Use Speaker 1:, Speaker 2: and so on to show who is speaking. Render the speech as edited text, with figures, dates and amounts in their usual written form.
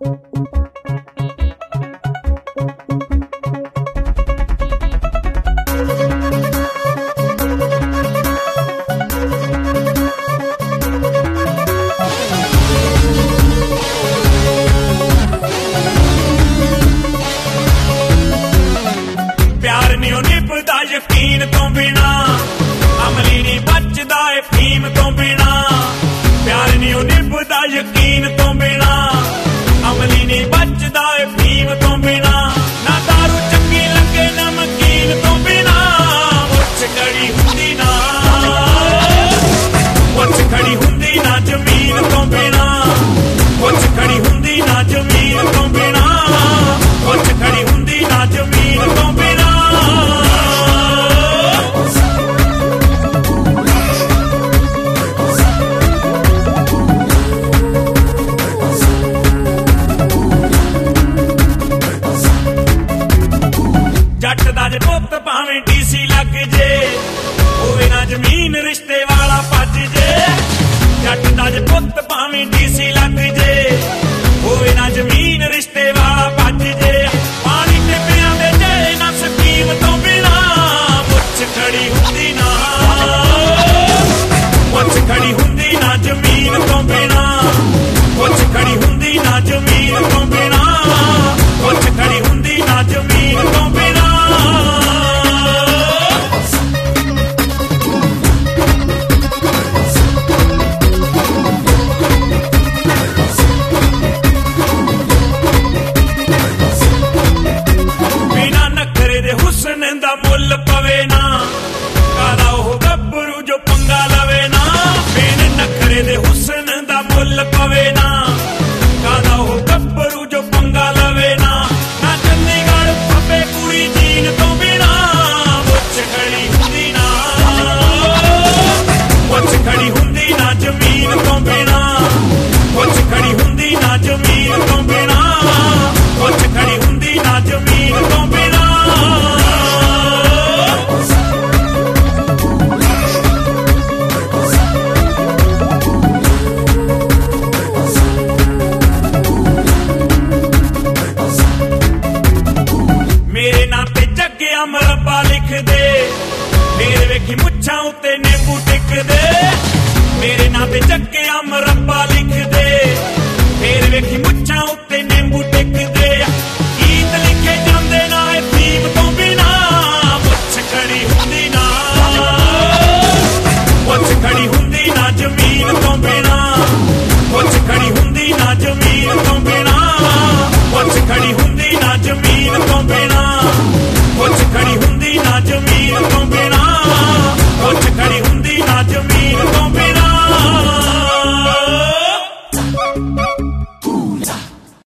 Speaker 1: प्यार नहीं निभदा यकीन तो बिना, अमली नहीं बचदा फीम तो बिना। प्यार नहीं निभदा यकीन तो बिना, अमली नहीं बचदा फीम तो बिना। ना दारू चंगी लगे नमकीन तो बिना, मुझ खड़ी हुंदी ना, मुझ खड़ी हुंदी ना जमीन तो बिना, मुझ खड़ी हुंदी ना जमीन तो बिना, मुझ खड़ी हुंदी ना जमीन तो बिना। जट दा जे पुत्त भावें डीसी लग जे, होवे ना जमीन रिश्ते वाला भज जे। जट दा जे पुत्त भावें डीसी लग जे, होवे ना जमीन रिश्ते वाला भज जे। पानी टिब्बियां दे जाए ना स्कीम तो बिना, मुझ खड़ी हुंदी ना, मुझ खड़ी हुंदी ना जमीन तो बिना, मुझ खड़ी हुंदी ना जमीन तो बिना, मुझ खड़ी हुंदी ना जमीन तो बिना। बिना नखरे दे हुस्न दा मुल पवे ना, काला ओह गब्बरू जो पंगा लवे ना। बिन नखरे दे हुस्न दा मुल पवे ना, काला ओह गब्बरू जो पंगा लवे ना। ना चंडीगढ़ फपे कुड़ी जीन तो बिना, मुझ खड़ी हुंदी ना, मुझ खड़ी हुंदी ना जमीन तो बिना, मुझ खड़ी हुंदी ना जमीन तो बिना, मुझ खड़ी हुंदी ना जमीन तो बिना। मेरे नाम ते जग्गिया मरब्बा लिख दे, मेरे वेखी मुच्छां उत्ते नींबू टिक दे। मेरे नाम ते जग्गे